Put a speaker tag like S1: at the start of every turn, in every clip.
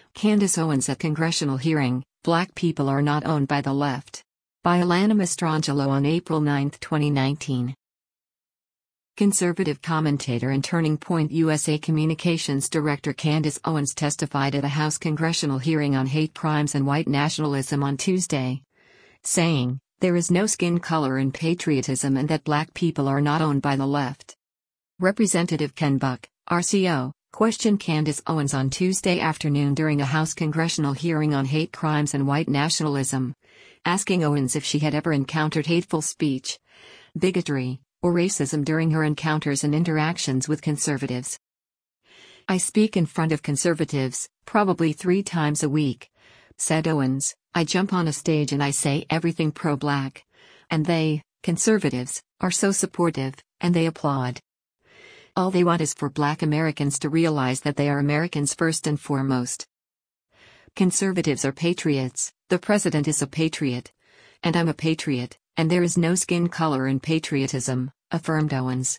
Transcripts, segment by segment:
S1: Candace Owens at congressional hearing, Black people are not owned by the left. By Alana Mastrangelo on April 9, 2019. Conservative commentator and Turning Point USA Communications Director Candace Owens testified at a House congressional hearing on hate crimes and white nationalism on Tuesday, saying, "There is no skin color in patriotism and that Black people are not owned by the left." Representative Ken Buck, RCO, questioned Candace Owens on Tuesday afternoon during a House congressional hearing on hate crimes and white nationalism, asking Owens if she had ever encountered hateful speech, bigotry, or racism during her encounters and interactions with conservatives. "I speak in front of conservatives, probably 3 times a week," said Owens. "I jump on a stage and I say everything pro-Black. And they, conservatives, are so supportive, and they applaud. All they want is for Black Americans to realize that they are Americans first and foremost. Conservatives are patriots, the president is a patriot. And I'm a patriot, and there is no skin color in patriotism," affirmed Owens.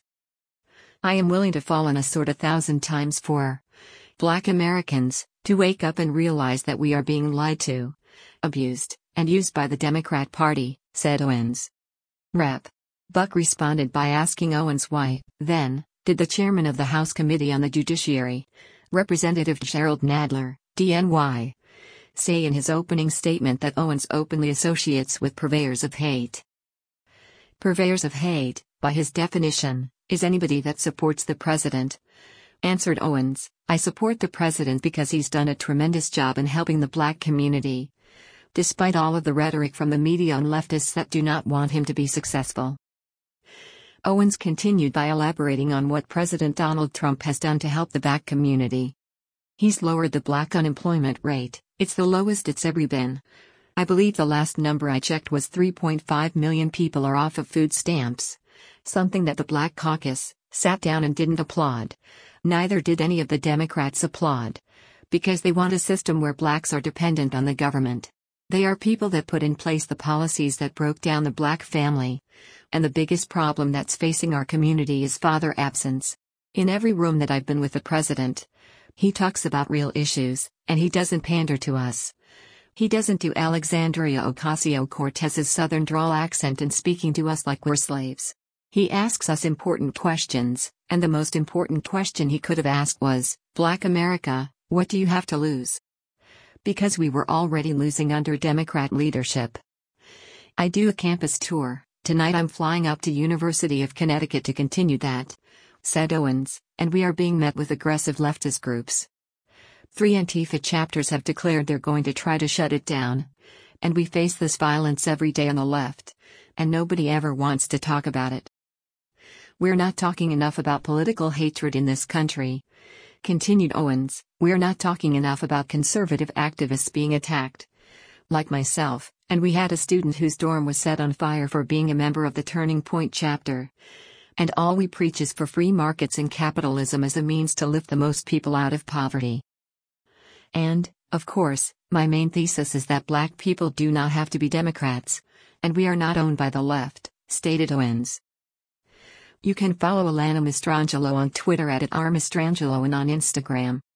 S1: "I am willing to fall on a sword 1,000 times for Black Americans to wake up and realize that we are being lied to, abused, and used by the Democrat Party," said Owens. Rep. Buck responded by asking Owens why, then, did the chairman of the House Committee on the Judiciary, Representative Gerald Nadler, DNY, say in his opening statement that Owens openly associates with purveyors of hate. "Purveyors of hate, by his definition, is anybody that supports the president," answered Owens. "I support the president because he's done a tremendous job in helping the Black community, despite all of the rhetoric from the media and leftists that do not want him to be successful." Owens continued by elaborating on what President Donald Trump has done to help the Black community. "He's lowered the Black unemployment rate, it's the lowest it's ever been. I believe the last number I checked was 3.5 million people are off of food stamps, something that the Black Caucus sat down and didn't applaud. Neither did any of the Democrats applaud, because they want a system where Blacks are dependent on the government. They are people that put in place the policies that broke down the Black family. And the biggest problem that's facing our community is father absence. In every room that I've been with the president, he talks about real issues, and he doesn't pander to us. He doesn't do Alexandria Ocasio-Cortez's southern drawl accent and speaking to us like we're slaves. He asks us important questions, and the most important question he could have asked was, 'Black America, what do you have to lose?' Because we were already losing under Democrat leadership. I do a campus tour. Tonight I'm flying up to University of Connecticut to continue that," said Owens, "and we are being met with aggressive leftist groups. 3 Antifa chapters have declared they're going to try to shut it down. And we face this violence every day on the left, and nobody ever wants to talk about it. We're not talking enough about political hatred in this country," continued Owens. "We're not talking enough about conservative activists being attacked. Like myself, and we had a student whose dorm was set on fire for being a member of the Turning Point chapter. And all we preach is for free markets and capitalism as a means to lift the most people out of poverty. And, of course, my main thesis is that Black people do not have to be Democrats, and we are not owned by the left," stated Owens. You can follow Alana Mastrangelo on Twitter @rmastrangelo and on Instagram